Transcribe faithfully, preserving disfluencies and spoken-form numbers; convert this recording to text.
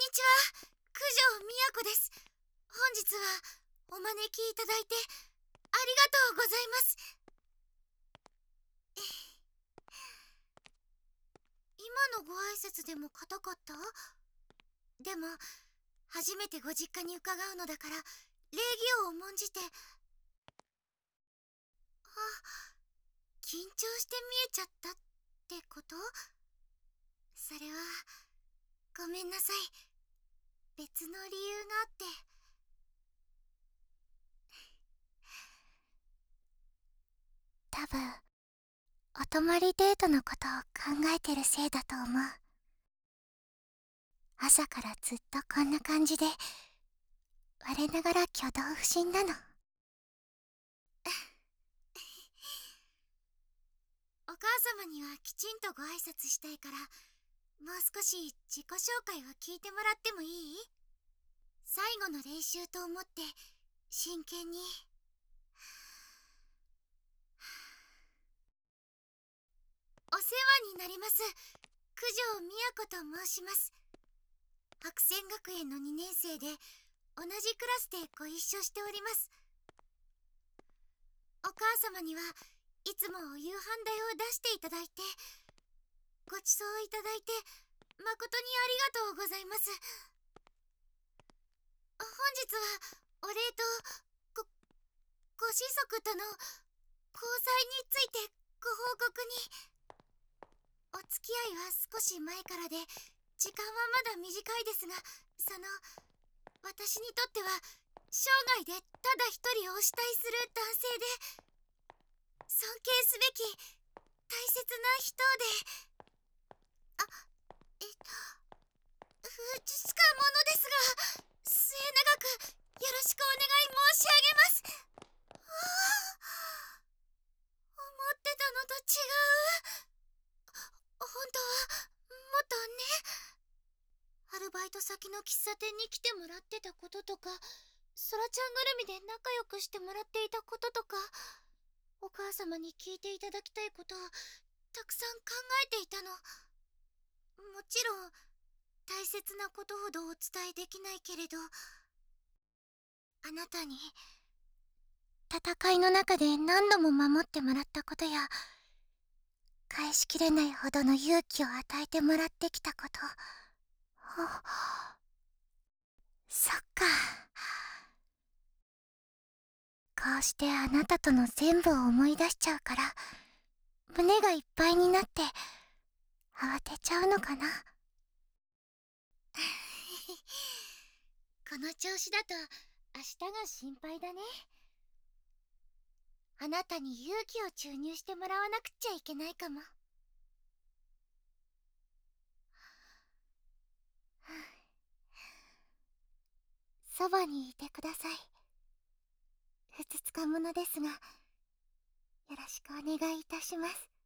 ちは、九条都です。本日はお招きいただいてありがとうございます。今のご挨拶でも硬かった？でも初めてご実家に伺うのだから礼儀を重んじて。あ、緊張して見えちゃったってこと？それはごめんなさい。別の理由があって。多分お泊まりデートのことを考えてるせいだと思う。朝からずっとこんな感じで我ながら挙動不審なの。お母様にはきちんとご挨拶したいから、もう少し自己紹介を聞いてもらってもいい？最後の練習と思って真剣に。お世話になります。九条都と申します。白泉学園のにねん生で同じクラスでご一緒しております。お母様にはいつもお夕飯代を出していただいて、ごちそういただいて誠にありがとうございます。本日はお礼とごご子息との交際についてご報告に。お付き合いは少し前からで時間はまだ短いですが、その私にとっては生涯でただ一人お慕いする男性で、尊敬すべき大切な人で。あ、えっとふつつかものですが、末永くよろしくお願い申し上げます。ああ、思ってたのと違う。本当はもっとね、アルバイト先の喫茶店に来てもらってたこととか、ソラちゃんぐるみで仲良くしてもらっていたこととか、お母様に聞いていただきたいことをたくさん考えていたの。もちろん大切なことほどお伝えできないけれど、あなたに戦いの中で何度も守ってもらったことや、返しきれないほどの勇気を与えてもらってきたこと。そっか。こうしてあなたとの全部を思い出しちゃうから、胸がいっぱいになって慌てちゃうのかな。この調子だと明日が心配だね。あなたに勇気を注入してもらわなくちゃいけないかも。そばにいてください。ふつつかものですが、よろしくお願いいたします。